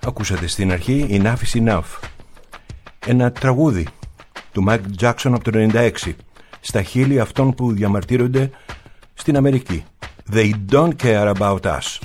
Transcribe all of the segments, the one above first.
Ακούσατε στην αρχή Enough is Enough, ένα τραγούδι του Michael Jackson από το 96 στα χείλη αυτών που διαμαρτύρονται στην Αμερική. They don't care about us.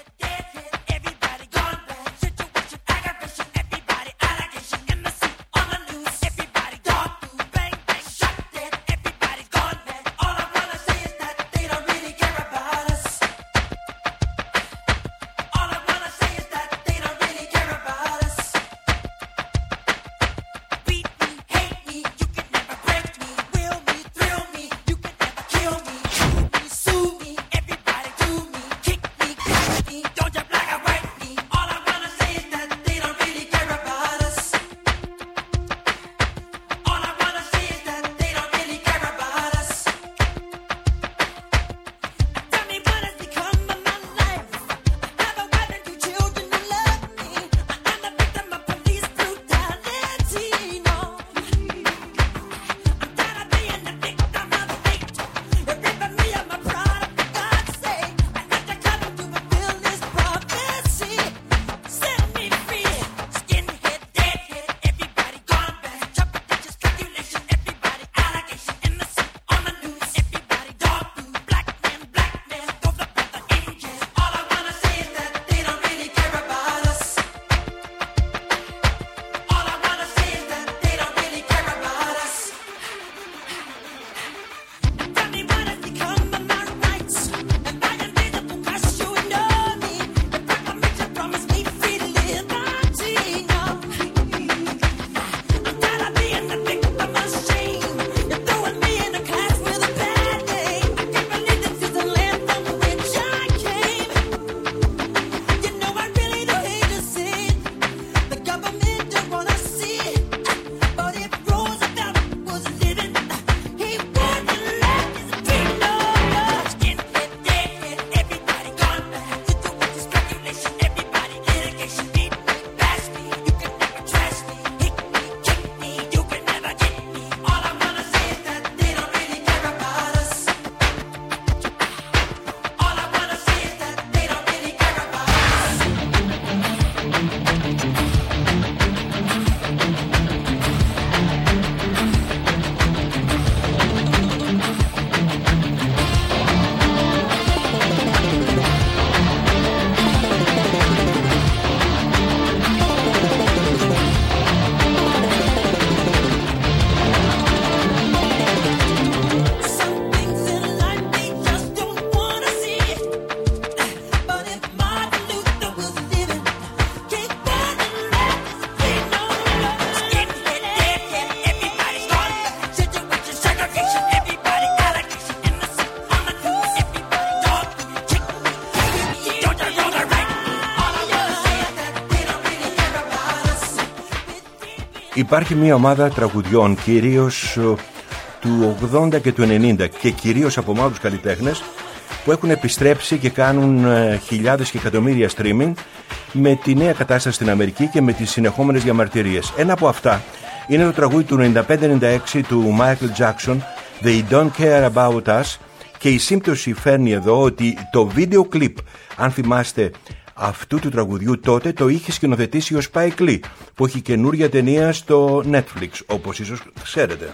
Υπάρχει μια ομάδα τραγουδιών, κυρίως του 80 και του 90 και κυρίως από ομάδους καλλιτέχνες που έχουν επιστρέψει και κάνουν χιλιάδες και εκατομμύρια streaming με τη νέα κατάσταση στην Αμερική και με τις συνεχόμενες διαμαρτυρίες. Ένα από αυτά είναι το τραγούδι του 95-96 του Michael Jackson, They Don't Care About Us, και η σύμπτωση φέρνει εδώ ότι το βίντεο κλιπ, αν θυμάστε, αυτού του τραγουδιού τότε το είχε σκηνοθετήσει ο Spike Lee, που έχει καινούρια ταινία στο Netflix, όπως ίσως ξέρετε.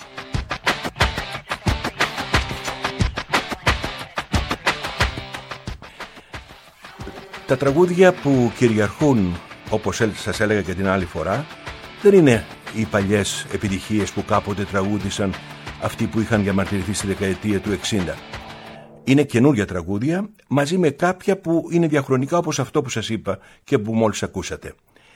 Τα τραγούδια που κυριαρχούν, όπως σας έλεγα και την άλλη φορά, δεν είναι οι παλιές επιτυχίες που κάποτε τραγούδισαν αυτοί που είχαν διαμαρτυρηθεί στη δεκαετία του 60. Είναι καινούρια τραγούδια μαζί με κάποια που είναι διαχρονικά, όπως αυτό που σας είπα και που μόλις ακούσατε.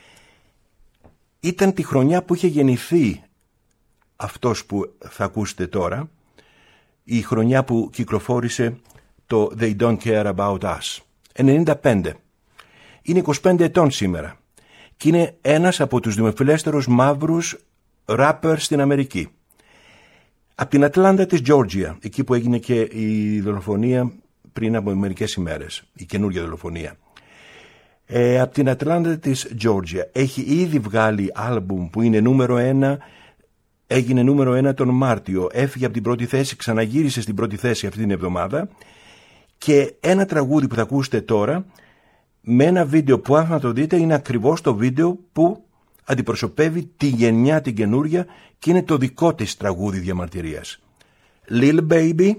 Ήταν τη χρονιά που είχε γεννηθεί αυτός που θα ακούσετε τώρα, η χρονιά που κυκλοφόρησε το They Don't Care About Us. 95. Είναι 25 ετών σήμερα και είναι ένας από τους δημοφιλέστερους μαύρους ράπερ στην Αμερική. Από την Ατλάντα της Τζόρτζια, εκεί που έγινε και η δολοφονία πριν από μερικές ημέρες, η καινούργια δολοφονία. Από την Ατλάντα της Τζόρτζια έχει ήδη βγάλει άλμπουμ που είναι νούμερο 1, έγινε νούμερο 1 τον Μάρτιο, έφυγε από την πρώτη θέση, ξαναγύρισε στην πρώτη θέση αυτή την εβδομάδα, και ένα τραγούδι που θα ακούσετε τώρα με ένα βίντεο που, αν το δείτε, είναι ακριβώς το βίντεο που αντιπροσωπεύει τη γενιά την καινούρια και είναι το δικό της τραγούδι διαμαρτυρίας. Lil Baby.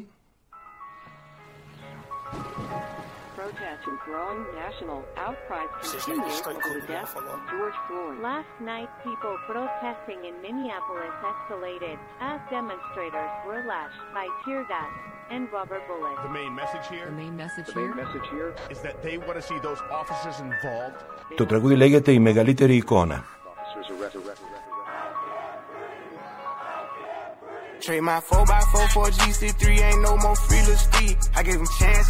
Last night, people protesting in Minneapolis escalated as demonstrators were lashed by tear gas and rubber bullets. The main message here is that they want to see those officers involved. Το τραγούδι λέγεται «Η μεγαλύτερη εικόνα». Trade my 4x4 for a GC3, ain't no more free little Steve. I gave him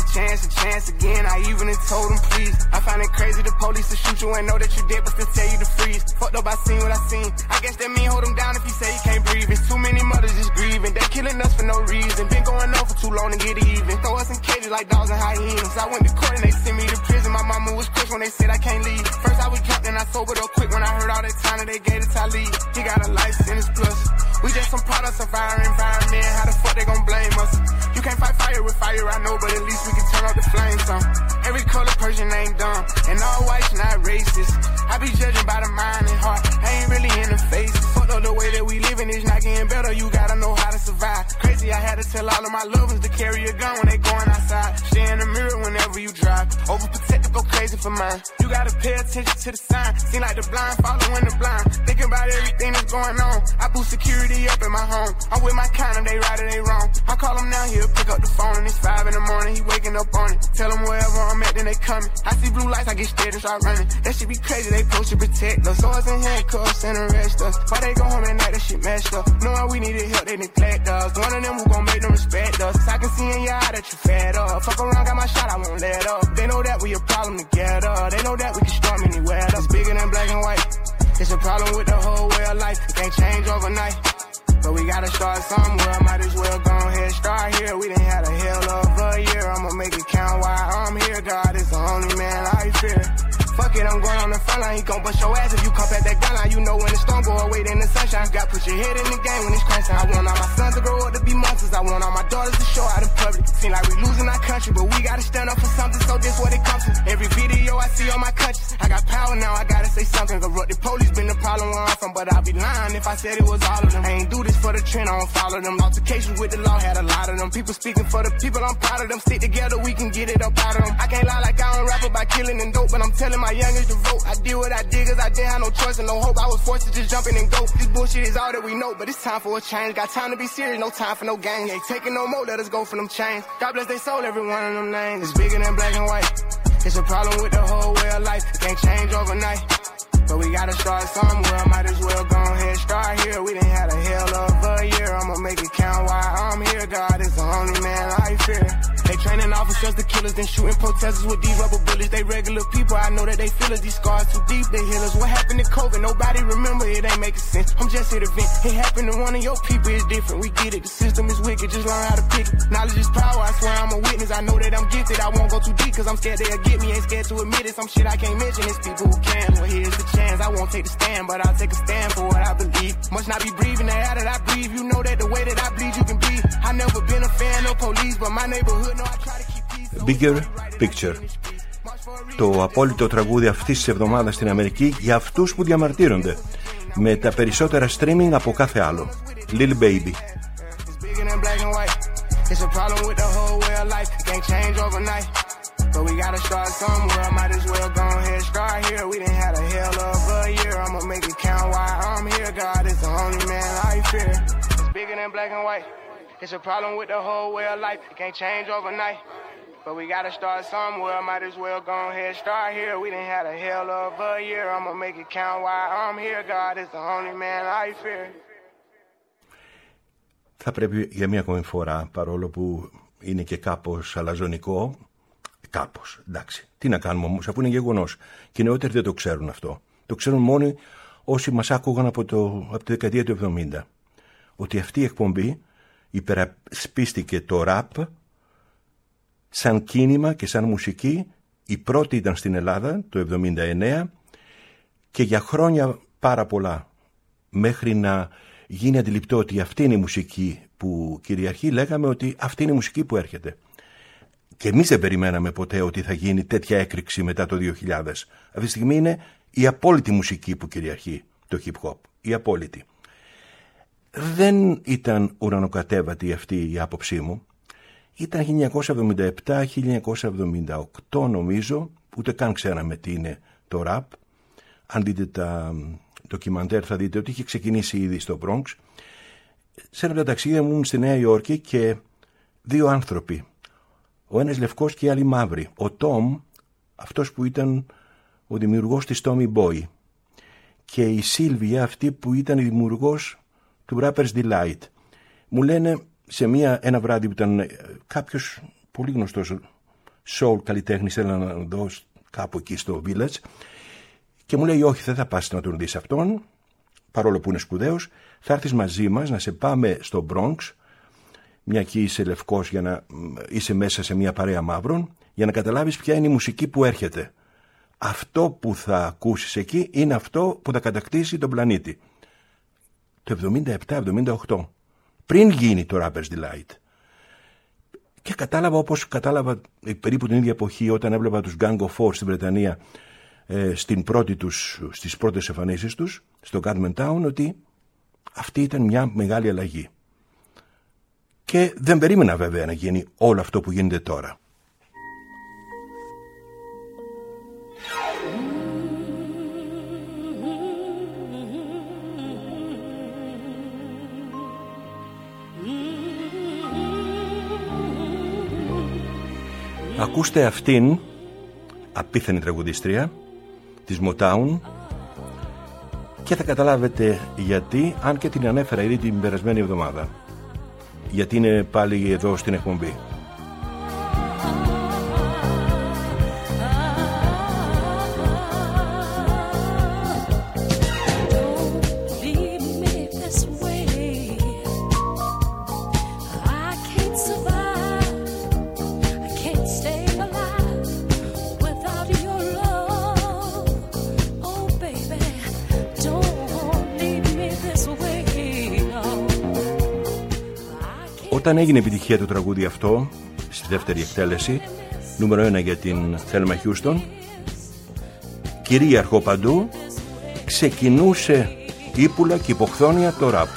chance again, I even told him please. I find it crazy the police will shoot you and know that you dead but still tell you to freeze. Fucked up, I seen what I seen. I guess that mean hold him down if he say he can't breathe. It's too many mothers just grieving, they killing us for no reason. Been going on for too long to get even. Throw us in cages like dogs and hyenas. I went to court and they sent me to prison. My mama was quick when they said I can't leave. First I was drunk and I sobered up quick when I heard all that time that they gave to Talib. He got a life sentence plus. We just some products of our environment. How the fuck they gon' blame us? You can't fight fire with fire, I know, but at least we can turn off the flames some. Every color person ain't dumb, and all whites not racist. I be judging by the mind and heart, I ain't really in the face. Fuck up the way that we living is not getting better, you gotta know how to survive. Crazy, I had to tell all of my loved ones to carry a gun when they going outside. Stay in the mirror whenever you drive, overprotective, go crazy for mine. You gotta pay attention to the sign, seem like the blind following the blind. Thinking about everything that's going on, I boost security up in my home. I'm with my kind of, they right or they wrong. I call him now, he'll pick up the phone and it's 5 in the morning, he waking up on it. Tell him wherever I'm at, then they coming. I see blue lights, I get scared and start running. That shit be crazy, they supposed to protect us. Swords and handcuffs and arrest us. Why they go home at night, that shit messed up. Knowing we needed help, they neglect us. One of them who gon' make them respect us. I can see in your eye that you fed up. Fuck around, got my shot, I won't let up. They know that we a problem together. They know that we can storm anywhere. It's bigger than black and white. It's a problem with the whole way of life. It can't change overnight. But we gotta start somewhere, might as well go ahead, start here. We done had a hell of a year, I'ma make it count while I'm here. God is the only man I fear. Fuck it, I'm going on the front line, he gon' bust your ass if you come past that gun line. You know when the storm go away, then the sunshine. Got put your head in the game when it's crunch time. I want all my sons to grow up to be monsters, I want all my daughters to show out in public. Seem like we losing our country, but we gotta stand up for something, so this what it comes to. Every video I see on my conscience, I got power now, I gotta say something. Corrupted police been the problem where I'm from, but I'd be lying if I said it was all of them. I ain't do this for the trend, I don't follow them. Altercations with the law had a lot of them. People speaking for the people, I'm proud of them. Stick together, we can get it up out of them. I can't lie like I don't rap about killing and dope, but I'm telling my youngest to vote. I did what I did cause I didn't have no choice and no hope. I was forced to just jump in and go. This bullshit is all that we know, but it's time for a change. Got time to be serious, no time for no games. Ain't taking no more, let us go for them chains. God bless they soul, every one of them names. It's bigger than black and white. It's a problem with the whole way of life. It can't change overnight. But we gotta start somewhere, might as well go ahead, start here. We done had a hell of a year, I'ma make it count while I'm here. God is the only man I fear. They training officers to killers, then shooting protesters with these rubber bullets. They regular people, I know that they feel us. These scars too deep, they heal us. What happened to COVID? Nobody remember, it ain't making sense. I'm just here to vent. It happened to one of your people, it's different. We get it, the system is wicked, just learn how to pick it. Knowledge is power, I swear I'm a witness. I know that I'm gifted, I won't go too deep, cause I'm scared they'll get me. Ain't scared to admit it, some shit I can't mention. It's people who can, well here's the chance. I won't take the stand, but I'll take a stand for what I believe. Must not be breathing the air that I breathe. You know that the way that I bleed, you can breathe. I never been a fan of police, but my neighborhood know I try to keep peace. Bigger Picture. Το απόλυτο τραγούδι αυτής της εβδομάδας στην Αμερική για αυτούς που διαμαρτύρονται, με τα περισσότερα streaming από κάθε άλλο. Lil Baby. It's a problem with the whole way of life. It can't change overnight. But we gotta start somewhere. Might as well go ahead, start here. We done had a hell of a year. I'ma make it count while I'm here. God is the only man I fear. It's bigger than black and white. It's a problem with the whole way of life. It can't change overnight. But we gotta start somewhere. Might as well go ahead, start here. We done had a hell of a year. I'ma make it count while I'm here. God is the only man I fear. Θα πρέπει για μία ακόμη φορά, παρόλο που είναι και κάπως αλαζονικό, κάπως, εντάξει, τι να κάνουμε όμως, αφού είναι γεγονός. Και οι νεότεροι δεν το ξέρουν αυτό. Το ξέρουν μόνο όσοι μας άκουγαν από τη δεκαετία του 70. Ότι αυτή η εκπομπή υπερασπίστηκε το ραπ σαν κίνημα και σαν μουσική. Η πρώτη ήταν στην Ελλάδα το 79 και για χρόνια πάρα πολλά, μέχρι να γίνει αντιληπτό ότι αυτή είναι η μουσική που κυριαρχεί, λέγαμε ότι αυτή είναι η μουσική που έρχεται. Και εμείς δεν περιμέναμε ποτέ ότι θα γίνει τέτοια έκρηξη μετά το 2000. Αυτή τη στιγμή είναι η απόλυτη μουσική που κυριαρχεί το hip hop. Η απόλυτη. Δεν ήταν ουρανοκατέβατη αυτή η άποψή μου. Ήταν 1977-1978 νομίζω, ούτε καν ξέραμε τι είναι το rap. Αν δείτε τα ντοκιμαντέρ θα δείτε ότι είχε ξεκινήσει ήδη στο Bronx. Σε ένα από τα ταξίδια μου ήμουν στη Νέα Υόρκη και δύο άνθρωποι. Ο ένας λευκός και οι άλλοι μαύροι. Ο Τόμ, αυτός που ήταν ο δημιουργός της Tommy Boy, και η Σίλβια, αυτή που ήταν η δημιουργός του Rapper's Delight. Μου λένε σε ένα βράδυ που ήταν κάποιος πολύ γνωστός soul καλλιτέχνης, έλα να δω κάπου εκεί στο Village, και μου λέει όχι, δεν θα πας να τον δεις αυτόν, παρόλο που είναι σπουδαίος, θα έρθεις μαζί μας να σε πάμε στο Bronx, μια και είσαι λευκός, για να είσαι μέσα σε μια παρέα μαύρων, για να καταλάβεις ποια είναι η μουσική που έρχεται. Αυτό που θα ακούσεις εκεί είναι αυτό που θα κατακτήσει τον πλανήτη. Το 77-78, πριν γίνει το Rapper's Delight. Και κατάλαβα, όπως κατάλαβα περίπου την ίδια εποχή όταν έβλεπα τους Gang of Four στην Βρετανία, στις πρώτες εμφανίσεις τους στο Cadman Town, ότι αυτή ήταν μια μεγάλη αλλαγή. Και δεν περίμενα βέβαια να γίνει όλο αυτό που γίνεται τώρα. Ακούστε αυτήν, απίθανη τραγουδίστρια της Motown, και θα καταλάβετε γιατί, αν και την ανέφερα ήδη την περασμένη εβδομάδα, γιατί είναι πάλι εδώ στην εκπομπή. Όταν έγινε επιτυχία το τραγούδι αυτό, στη δεύτερη εκτέλεση, νούμερο 1 για την Thelma Houston, κυρίαρχο παντού, ξεκινούσε ύπουλα και υποχθόνια το ραπ.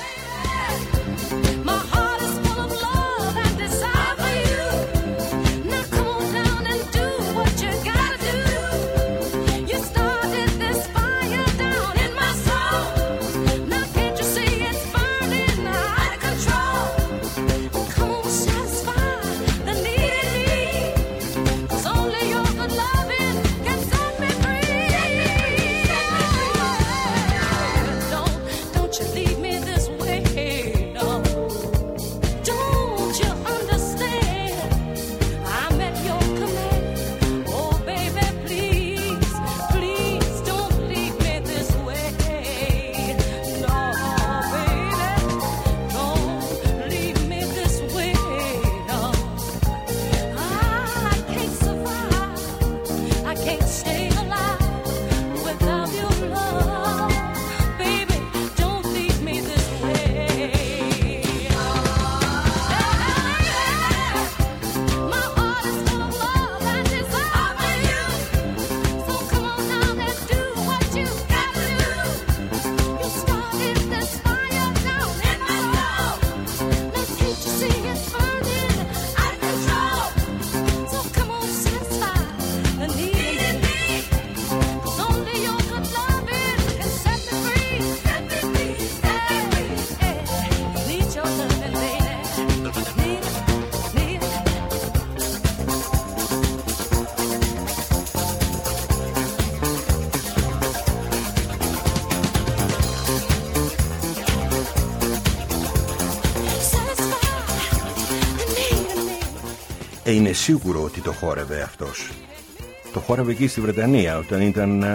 Είναι σίγουρο ότι το χόρευε αυτός. Το χόρευε εκεί στη Βρετανία όταν ήταν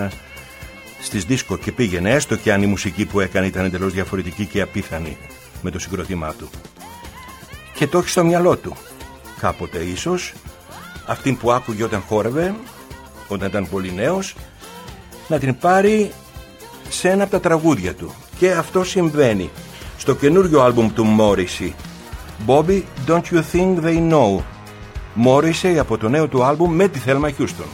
στις δίσκο και πήγαινε, έστω και αν η μουσική που έκανε ήταν εντελώς διαφορετική και απίθανη με το συγκρότημά του. Και το έχει στο μυαλό του. Κάποτε ίσως αυτήν που άκουγε όταν χόρευε, όταν ήταν πολύ νέος, να την πάρει σε ένα από τα τραγούδια του. Και αυτό συμβαίνει στο καινούριο άλμπουμ του Morrissey, Bobby, Don't You Think They Know. Morrissey από το νέο του άλμπουμ με τη Thelma Houston.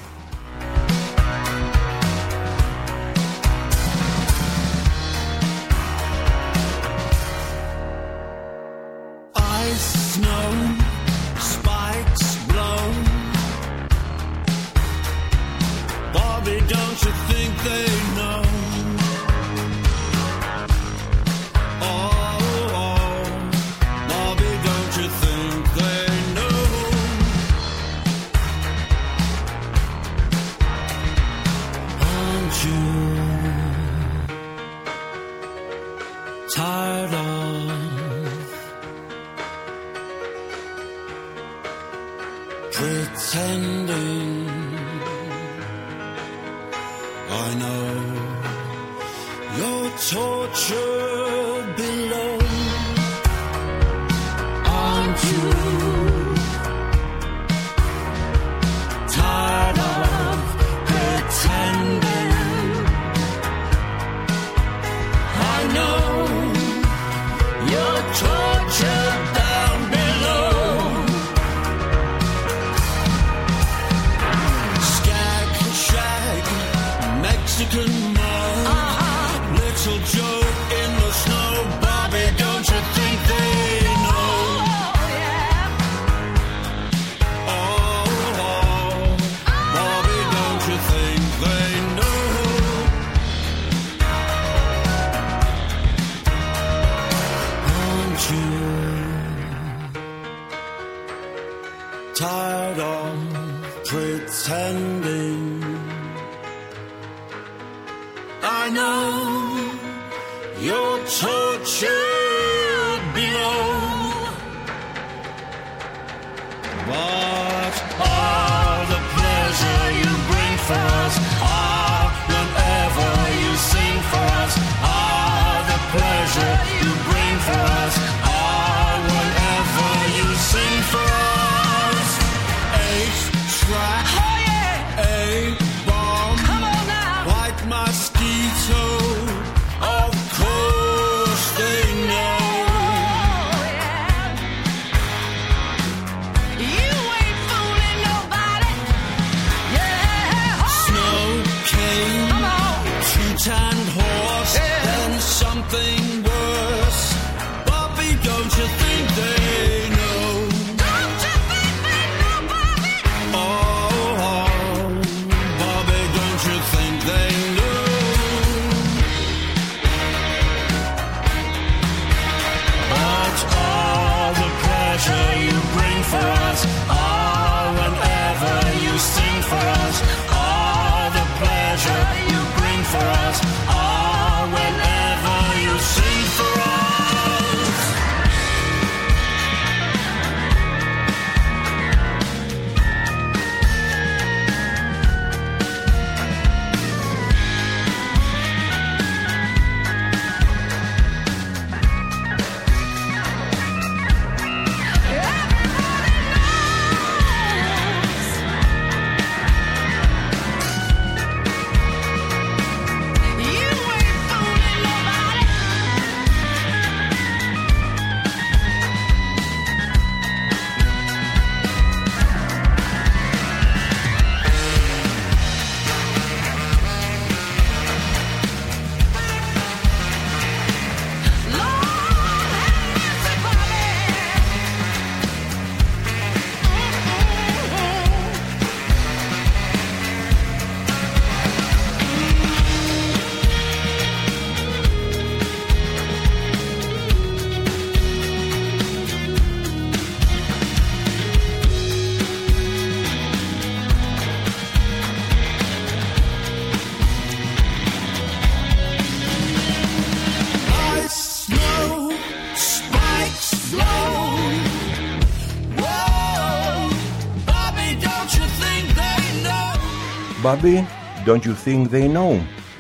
Bobby, don't you think they know?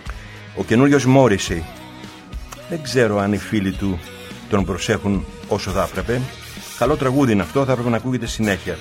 Ο καινούριος Morrissey. Δεν ξέρω αν οι φίλοι του τον προσέχουν όσο θα έπρεπε. Καλό τραγούδι είναι αυτό, θα έπρεπε να ακούγεται συνέχεια.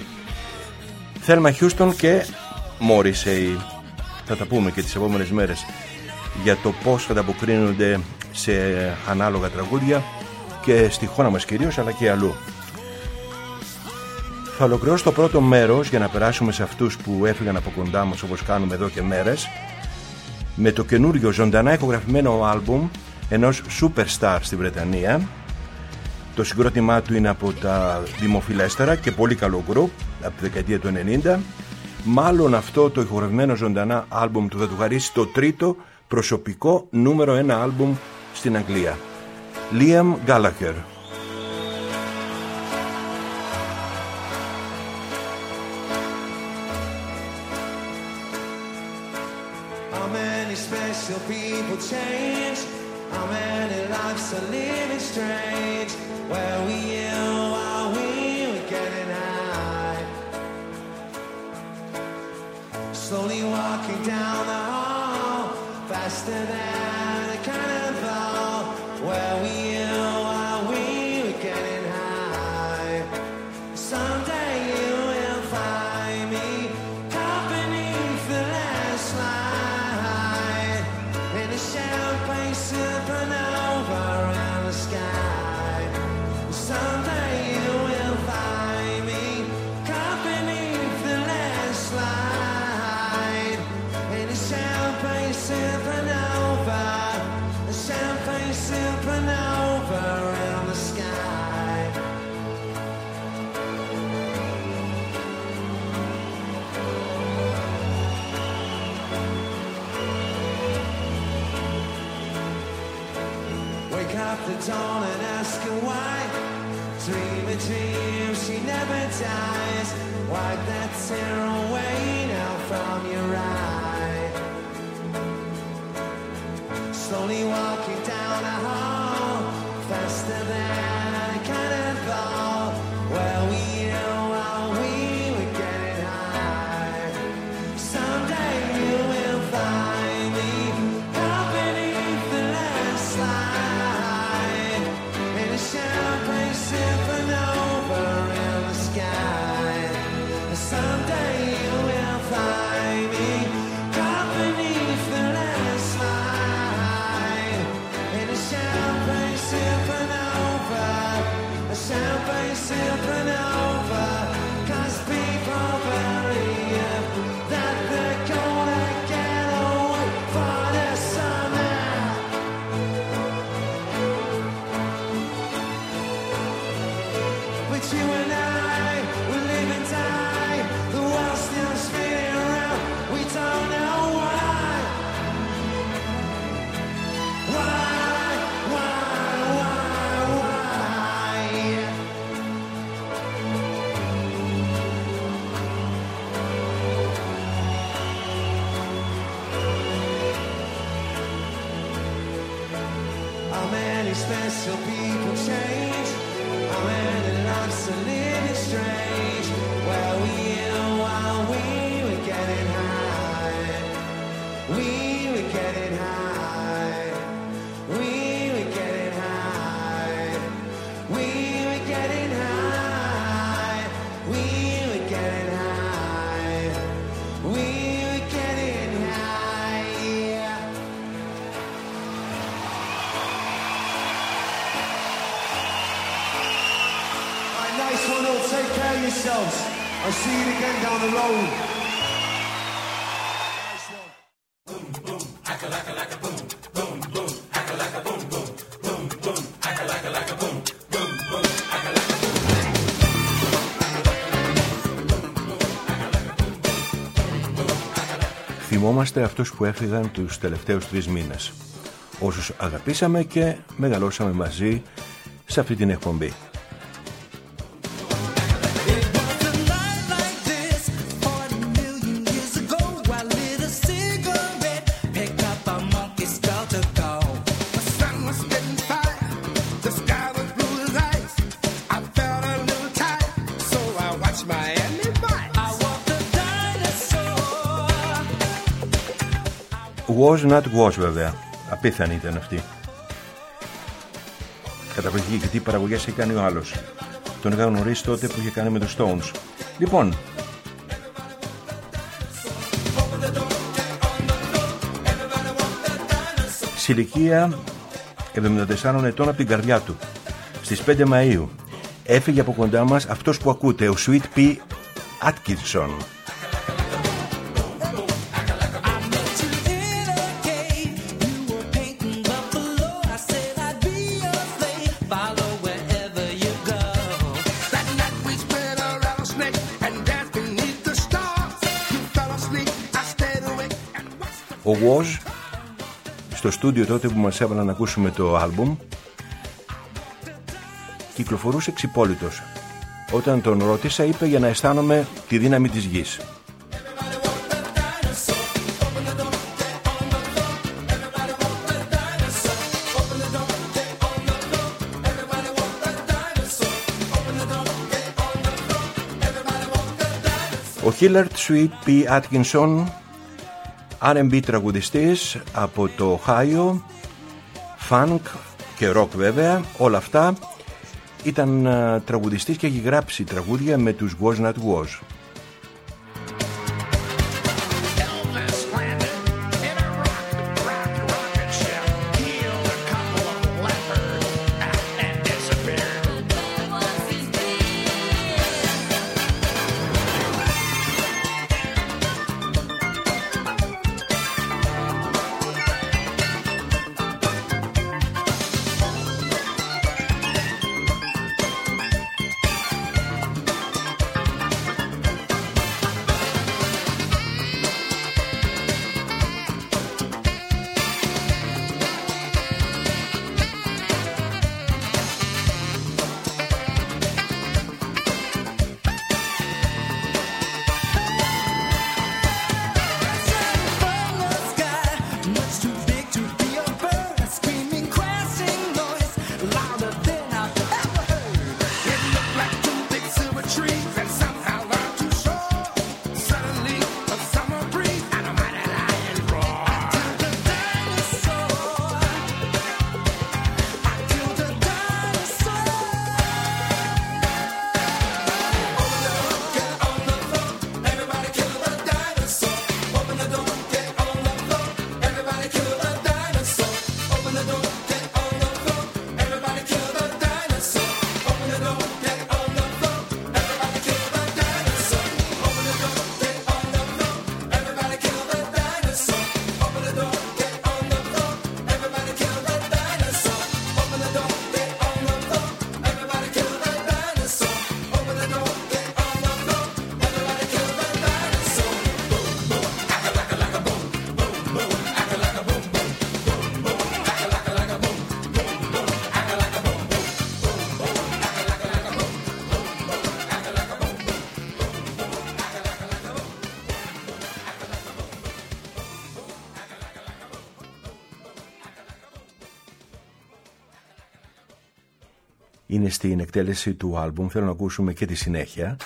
Thelma Houston και Morrissey. Θα τα πούμε και τις επόμενες μέρες για το πώς ανταποκρίνονται σε ανάλογα τραγούδια και στη χώρα μας κυρίως, αλλά και αλλού. Θα ολοκληρώσω το πρώτο μέρος για να περάσουμε σε αυτούς που έφυγαν από κοντά μας, όπως κάνουμε εδώ και μέρες, με το καινούριο ζωντανά ηχογραφημένο άλμπουμ ενός superstar στη Βρετανία. Το συγκρότημά του είναι από τα δημοφιλέστερα και πολύ καλό group από τη δεκαετία του 90. Μάλλον αυτό το ηχογραφημένο ζωντανά άλμπουμ του θα του χαρίσει το τρίτο προσωπικό νούμερο 1 άλμπουμ στην Αγγλία. Liam Gallagher. How many special people change? How many lives are living strange? Where were you while we were getting high? Slowly walking down the hall, faster than a cannonball. Where were you while we were getting high? Someday you will find me caught beneath the last light in a champagne supernova around the sky. Someday you will find me caught beneath the last light in a champagne supernova, a champagne supernova around the sky. Wake up the dawn and ask her why. Dream a dream, she never dies. Wipe that tear away now from your eye. Slowly walking down the hall, faster than a cannonball. Where were you while we were getting high? Someday you will find me caught beneath the last light in a champagne supernova in the sky. Someday you will find me caught beneath the last light in a champagne supernova, a champagne supernova. 'Cause people believe that they're gonna get away for the summer. But you and I will live and die. The world's still spinning around. We don't know why. Why? How many special people change? How many lives are living strange? Where were you while we were getting high? We were getting high. We were getting high. We were getting high. We were getting high. We were getting high. Nice one all. Take care of yourselves. I'll see you again down the road. Nice one. Boom, boom, acca-lacca-lacca, boom, boom, boom, acca-lacca, boom, boom, boom, boom, acca-lacca-lacca, boom, boom, boom, acca-lacca, boom. Θυμόμαστε αυτούς που έφυγαν τους τελευταίους 3 μήνες. Όσους αγαπήσαμε και μεγαλώσαμε μαζί σε αυτή την εκπομπή. Was not was, βέβαια. Απίθανη ήταν αυτή. Καταπληκτική, και τι παραγωγές είχε κάνει ο άλλος. Τον είχα γνωρίσει τότε που είχε κάνει με τους Stones. Λοιπόν, σε ηλικία 74 ετών από την καρδιά του, στις 5 Μαΐου έφυγε από κοντά μας αυτός που ακούτε, ο Sweet Pea Atkinson. Ο Woz στο στούντιο τότε που μας έβαλαν να ακούσουμε το άλμπουμ κυκλοφορούσε ξυπόλυτος. Όταν τον ρώτησα είπε για να αισθάνομαι τη δύναμη της γης. Ο Hillard Sweet Pea Atkinson, R&B τραγουδιστής από το Ohio, funk και rock βέβαια, όλα αυτά. Ήταν τραγουδιστής και έχει γράψει τραγούδια με τους Was Not Was. Είναι στην εκτέλεση του άλμπουμ, θέλω να ακούσουμε και τη συνέχεια.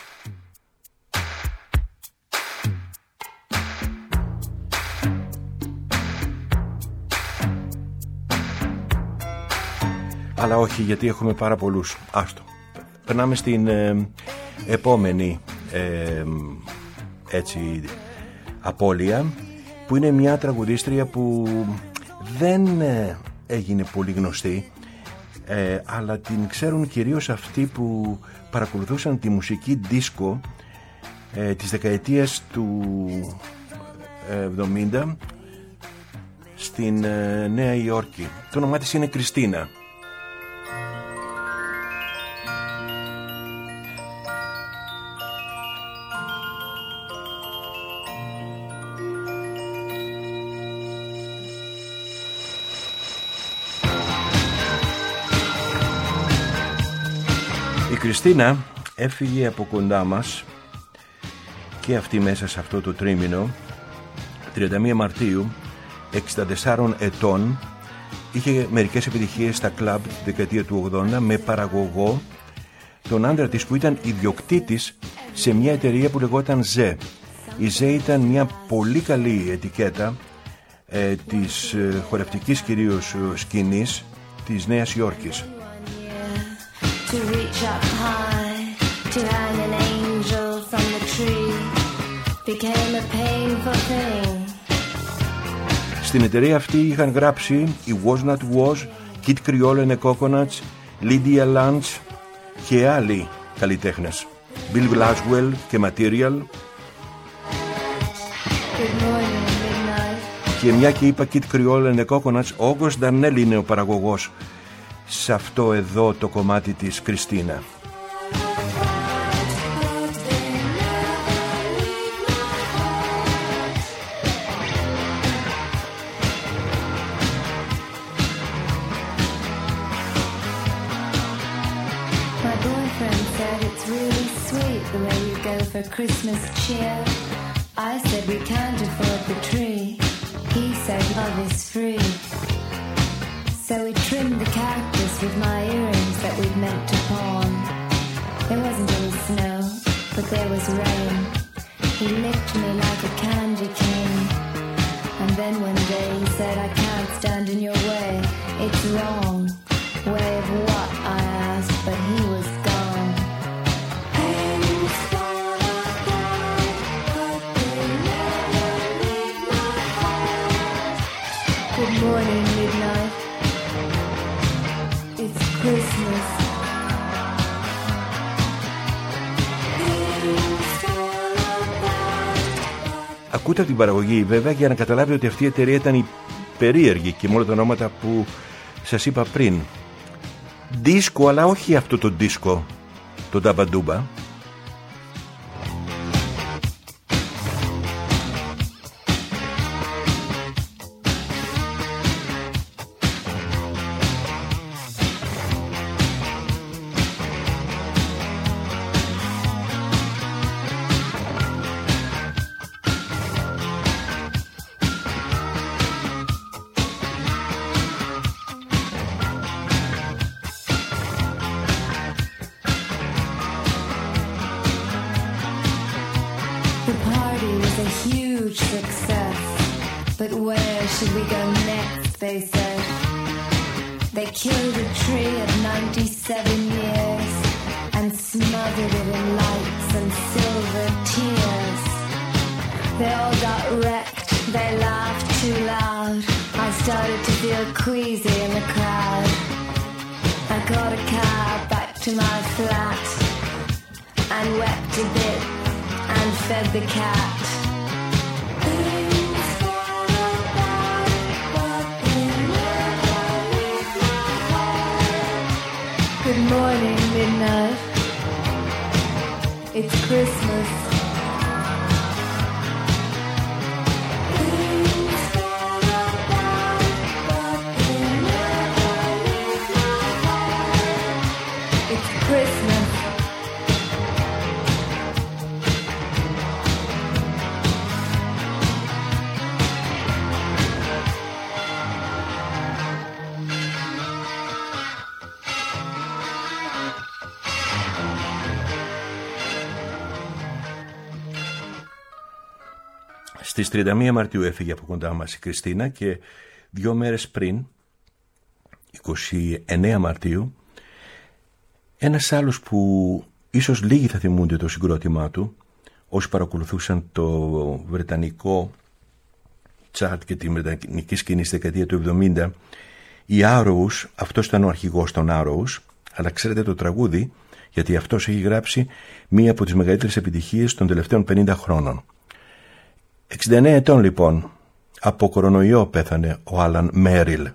Αλλά όχι, γιατί έχουμε πάρα πολλούς. Άστο. Περνάμε στην επόμενη έτσι απώλεια, που είναι μια τραγουδίστρια που δεν έγινε πολύ γνωστή, αλλά την ξέρουν κυρίως αυτοί που παρακολουθούσαν τη μουσική δίσκο της δεκαετίας του 70 στην Νέα Υόρκη. Το όνομά της είναι Κριστίνα. Η Κριστίνα έφυγε από κοντά μας και αυτή μέσα σε αυτό το τρίμηνο. 31 Μαρτίου, 64 ετών, είχε μερικές επιτυχίες στα κλαμπ τη δεκαετία του 80 με παραγωγό τον άντρα της που ήταν ιδιοκτήτης σε μια εταιρεία που λεγόταν Ζε. Η Ζε ήταν μια πολύ καλή ετικέτα της χορευτικής κυρίως σκηνής της Νέας Υόρκης. To reach up high, to hang an angel from the tree, became a painful thing. Στην εταιρεία αυτή είχαν γράψει οι Was Not Was, Kid Creole and the Coconuts, Lydia Lunch, και άλλοι καλλιτέχνες, Bill Laswell και Material. Και μια και είπα Kid Creole and the Coconuts, ο Όγκος Νταρνέλ είναι ο παραγωγός σε αυτό εδώ το κομμάτι της Κριστίνα. Christmas cheer. I said we can't afford the tree. He said love is free. So we trimmed the cactus with my earrings that we'd meant to pawn. There wasn't any snow, but there was rain. He licked me like a candy cane. And then one day he said, I can't stand in your way. It's wrong. Way of what? I asked, but he was gone. Good morning, midnight. It's Christmas. Ακούτε από την παραγωγή βέβαια για να καταλάβει ότι αυτή η εταιρεία ήταν περίεργη και με όλα τα ονόματα που σας είπα πριν. Δίσκο, αλλά όχι αυτό το δίσκο, το νταμπαντούμπα. Στις 31 Μαρτίου έφυγε από κοντά μας η Κριστίνα και 2 μέρες πριν, 29 Μαρτίου, ένας άλλος που ίσως λίγοι θα θυμούνται το συγκρότημά του, όσοι παρακολουθούσαν το βρετανικό τσάρτ και τη βρετανική σκηνή στη δεκαετία του 70, οι Arrows, αυτός ήταν ο αρχηγός των Arrows, αλλά ξέρετε το τραγούδι, γιατί αυτός έχει γράψει μία από τις μεγαλύτερες επιτυχίες των τελευταίων 50 χρόνων. 69 ετών λοιπόν, από κορονοϊό πέθανε ο Άλαν Μέριλ.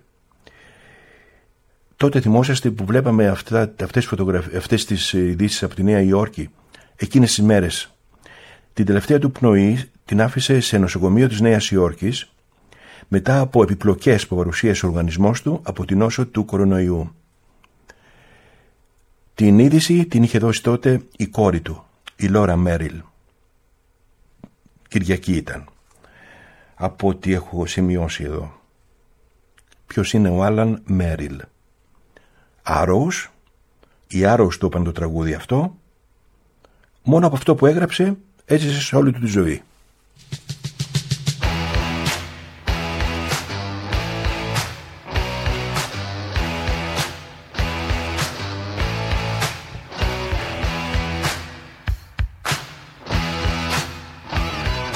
Τότε θυμόσαστε που βλέπαμε αυτές τις ειδήσεις από τη Νέα Υόρκη, εκείνες τις μέρες. Την τελευταία του πνοή την άφησε σε νοσοκομείο της Νέας Υόρκης μετά από επιπλοκές που παρουσίασε ο οργανισμός του από την νόσο του κορονοϊού. Την είδηση την είχε δώσει τότε η κόρη του, η Λόρα Μέριλ. Κυριακή ήταν, από ό,τι έχω σημειώσει εδώ. Ποιος είναι ο Άλαν Μέριλ? Arrows, οι Arrows το είπαν το τραγούδι αυτό. Μόνο από αυτό που έγραψε έζησε σε όλη του τη ζωή. I saw him dancing there by the record machine. I knew he must have been about 17. I knew he must have been about 17. It's Christmas.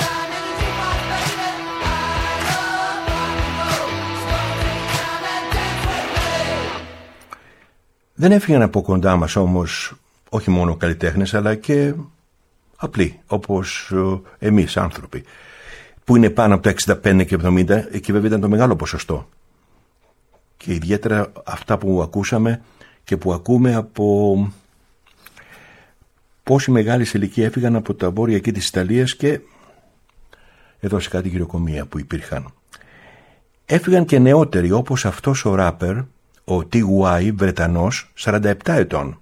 Δεν έφυγαν από κοντά μας όμως όχι μόνο καλλιτέχνες αλλά και απλοί όπως εμείς άνθρωποι που είναι πάνω από τα 65 και 70. Εκεί βέβαια ήταν το μεγάλο ποσοστό και ιδιαίτερα αυτά που ακούσαμε και που ακούμε από πόσοι μεγάλοι σε ηλικία έφυγαν από τα βόρεια εκεί της Ιταλίας και εδώ σε κάτι γυροκομεία που υπήρχαν. Έφυγαν και νεότεροι όπως αυτός ο ράπερ, ο TY, Βρετανός, 47 ετών.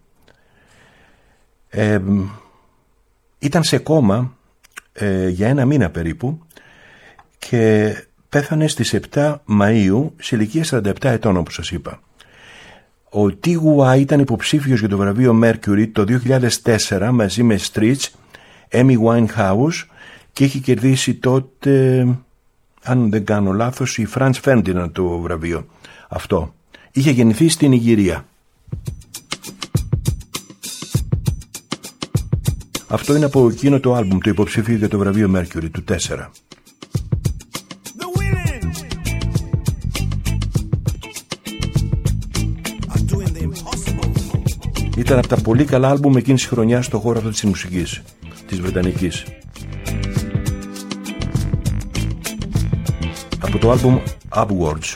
Ήταν σε κόμμα για ένα μήνα περίπου και πέθανε στις 7 Μαΐου σε ηλικία 47 ετών όπως σας είπα. Ο TY ήταν υποψήφιος για το βραβείο Mercury το 2004 μαζί με Streets, Amy Winehouse και είχε κερδίσει τότε, αν δεν κάνω λάθος, η Franz Ferdinand το βραβείο αυτό. Είχε γεννηθεί στην Ιγυρία. Αυτό είναι από εκείνο το άλμπουμ, το υποψήφιο για το βραβείο Mercury του 4. Ήταν από τα πολύ καλά άλμπουμ εκείνης της χρονιάς στο χώρο αυτό της μουσικής, της βρετανικής. Από το άλμπουμ Upwards.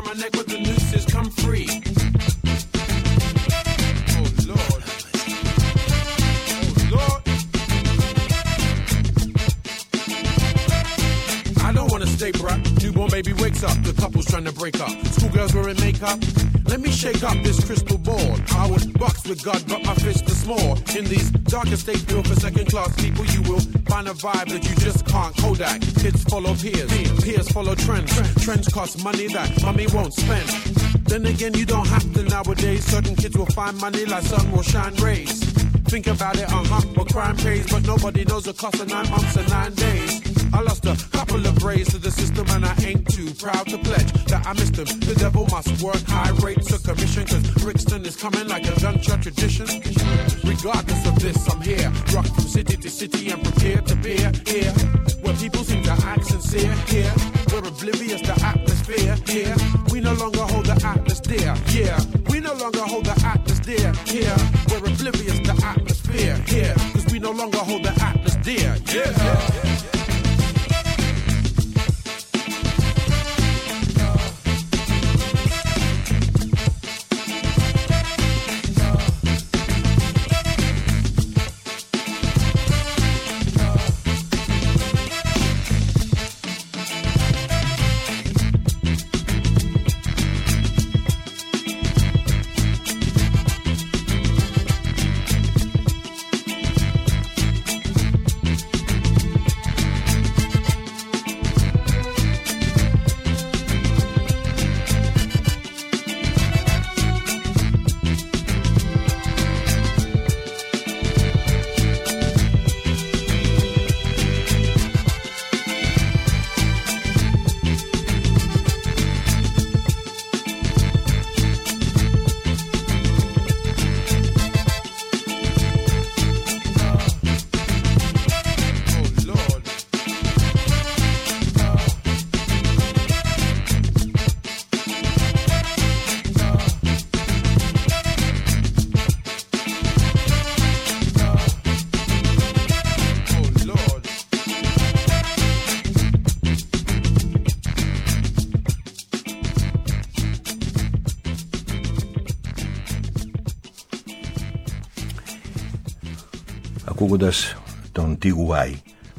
my neck with the nooses, come free. Oh Lord. Oh Lord. I don't wanna stay, bruh. Newborn baby wakes up, the couple's trying to break up. Schoolgirls wearing makeup. Let me shake up this crystal ball. I would box with God, but my fist is small. In these darker states built for second-class people, you will find a vibe that you just can't. Kodak, kids follow peers, peers follow trends. Trends cost money that mommy won't spend. Then again, you don't have to nowadays. Certain kids will find money like sun will shine rays. Think about it, but crime pays. But nobody knows the cost of 9 months and 9 days. I lost a couple of braids to the system and I ain't too proud to pledge that I missed them. The devil must work high rates of commission, cause Brixton is coming like a gunshot tradition. Regardless of this, I'm here, rock from city to city and prepared to bear here, where people seem to act sincere here, we're oblivious to atmosphere here, we no longer hold the atlas dear, yeah, we no longer hold the atlas dear here, we're oblivious to atmosphere here, cause we no longer hold the atlas dear, yeah. Ακούγοντας τον TY,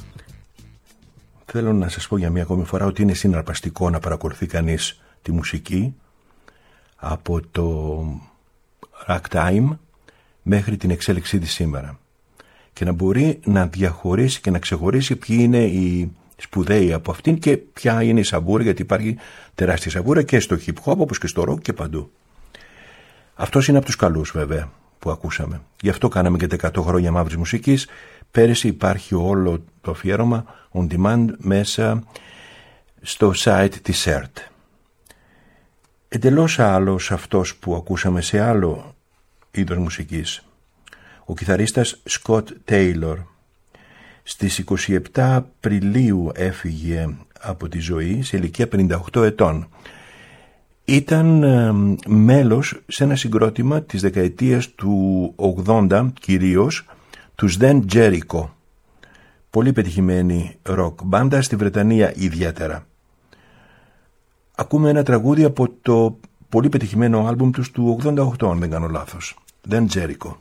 θέλω να σας πω για μία ακόμη φορά ότι είναι συναρπαστικό να παρακολουθεί κανείς τη μουσική από το ragtime μέχρι την εξέλιξή της σήμερα και να μπορεί να διαχωρίσει και να ξεχωρίσει ποιοι είναι οι σπουδαίοι από αυτήν και ποια είναι η σαβούρα, γιατί υπάρχει τεράστια σαβούρα και στο hip hop όπως και στο rock και παντού. Αυτός είναι από τους καλούς βέβαια που ακούσαμε. Γι' αυτό κάναμε και 100 χρόνια μαύρης μουσικής. Πέρυσι υπάρχει όλο το αφιέρωμα on demand μέσα στο site της ΕΡΤ. Εντελώς άλλος αυτός που ακούσαμε σε άλλο είδος μουσικής. Ο κιθαρίστας Scott Taylor στις 27 Απριλίου έφυγε από τη ζωή σε ηλικία 58 ετών. Ήταν μέλος σε ένα συγκρότημα της δεκαετίας του 80 κυρίως, τους Then Jericho. Πολύ πετυχημένη ροκ μπάντα στη Βρετανία ιδιαίτερα. Ακούμε ένα τραγούδι από το πολύ πετυχημένο άλμπουμ τους του 88, αν δεν κάνω λάθος. Then Jericho.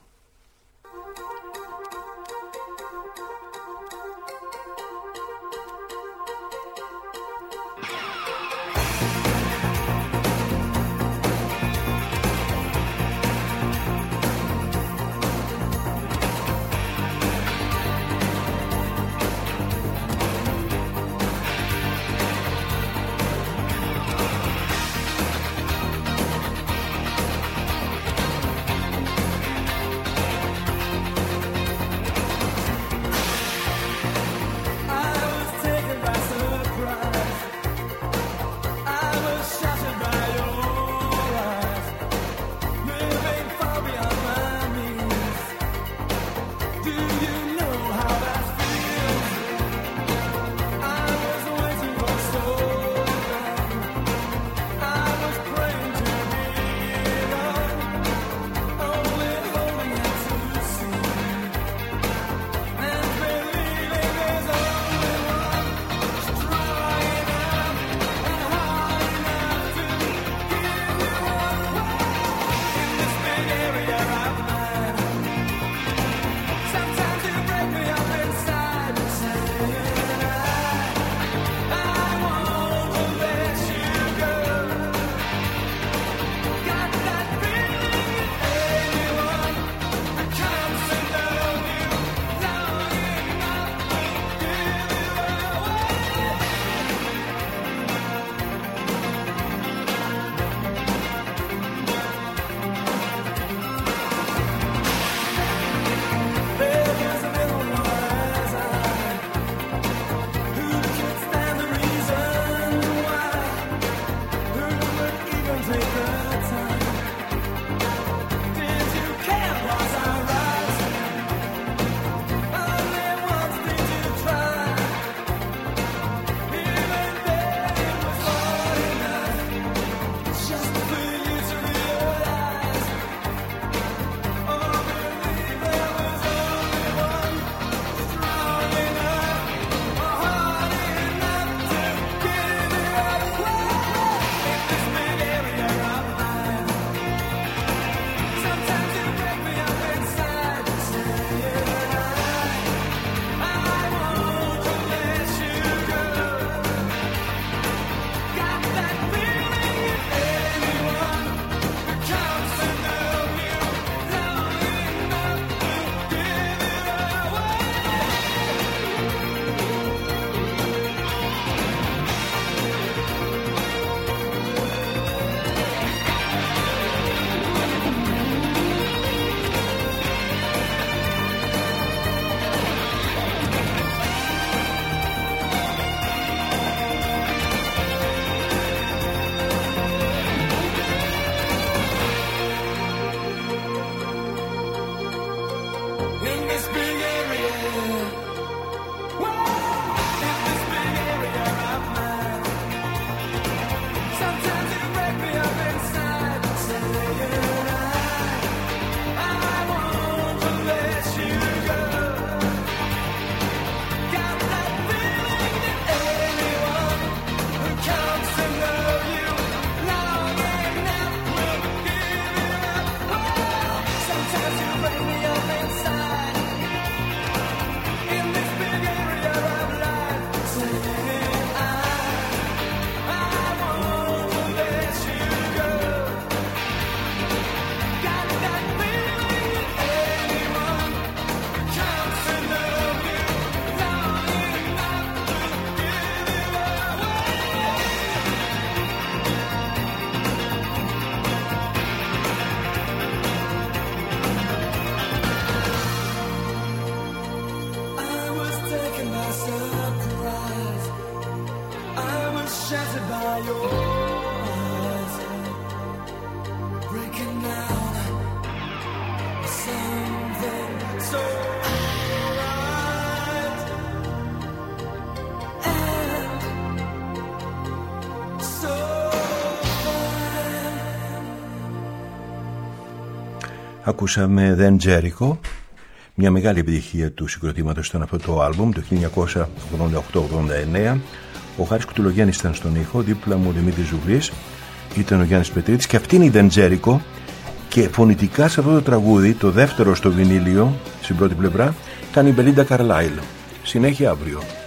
Ακούσαμε Then Jericho. Μια μεγάλη επιτυχία του συγκροτήματος ήταν αυτό το άλμπουμ το 1988-89. Ο Χάρης Κουτουλογέννης ήταν στον ήχο, δίπλα μου ο Δημήτρης Ζουβλής, ήταν ο Γιάννης Πετρίτης και αυτή είναι η Then Jericho. Και φωνητικά σε αυτό το τραγούδι, το δεύτερο στο βινίλιο, στην πρώτη πλευρά, ήταν η Belinda Carlisle. Συνέχεια αύριο.